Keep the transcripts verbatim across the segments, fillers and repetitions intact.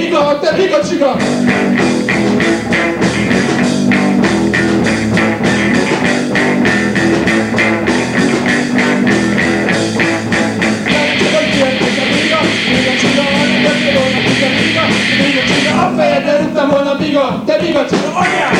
biga, te biga csiga! A fejedre rúgtam volna biga, te biga csiga, anyád!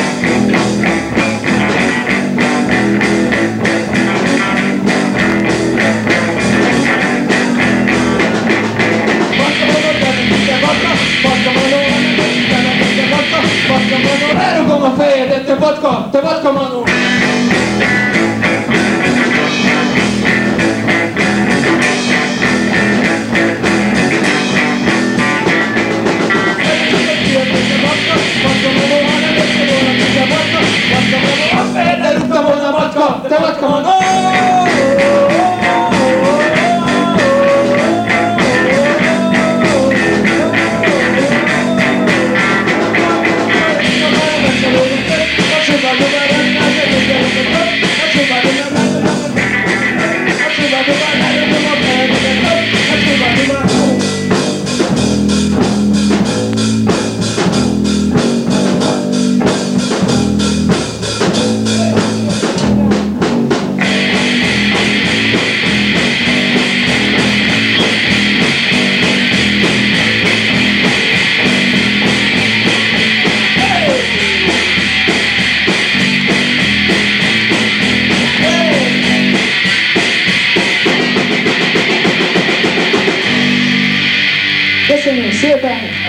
Elrugom a fejedet, te vodka, te vodka manó! A fejedre rúgtam volna vodka, te vodka manó! Köszönjük szépen!